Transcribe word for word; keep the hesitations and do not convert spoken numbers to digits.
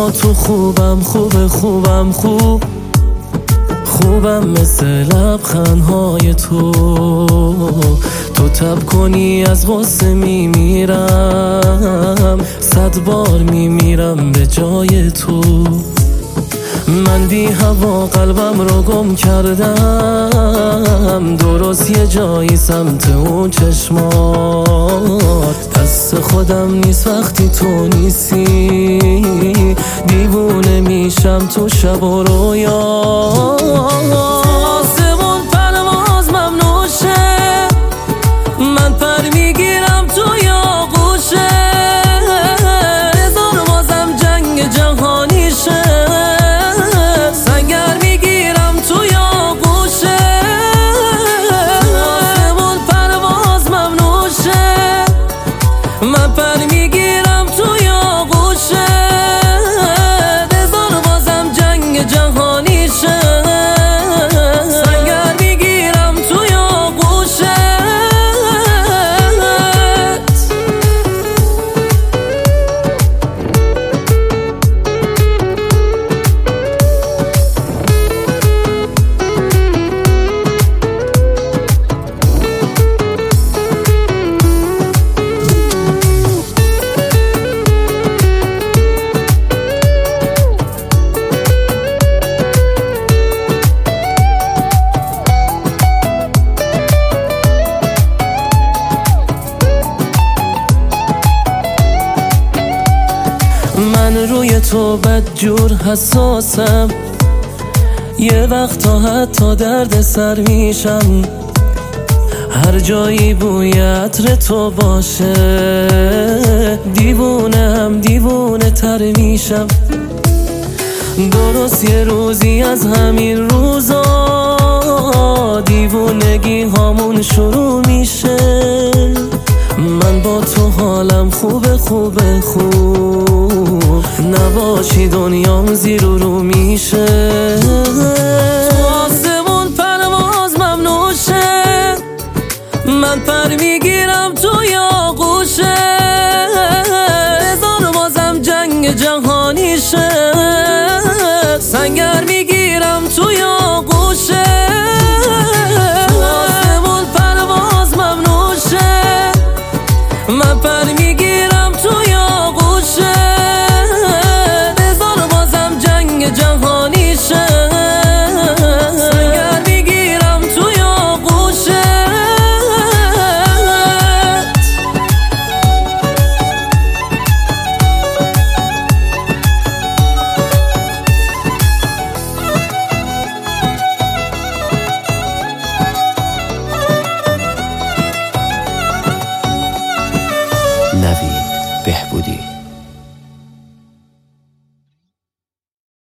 با تو خوبم خوب خوبم خوب خوبم مثل لبخندهای تو. تو تب کنی از غصه میمیرم، صد بار میمیرم به جای تو. من بی هوا قلبم رو گم کردم، درست یه جایی سمت اون چشمات. دست خودم نیست وقتی تو نیستی، دیوونه میشم تو شب و رویا. آسمون پرواز ممنوشه، من پر میگیرم توی آغوشه. بذار بازم جنگ جهانیشه، سنگر میگیرم توی آغوشه. آسمون پرواز ممنوشه، من پر میگیرم توی آغوشه. بذار بازم جنگ جهانیشه، سنگر میگیرم توی آغوشه. من روی تو بدجور حساسم، یه وقتا حتی درد سر میشم. هر جایی بوی عطر تو باشه، دیوونه هم دیوونه تر میشم. درست یه روزی از همین روزا، دیوونگی هامون شروع میشه. من با تو حالم خوبه خوبه خوب، نباشی دنیام زیر و رو میشه. تو آسمون پرواز ممنوشه، من پر میگیرم توی آغوشه. بذار بازم جنگ جهانیشه، سنگر میگیرم توی آغوشه. تو آسمون پرواز ممنوشه، من پر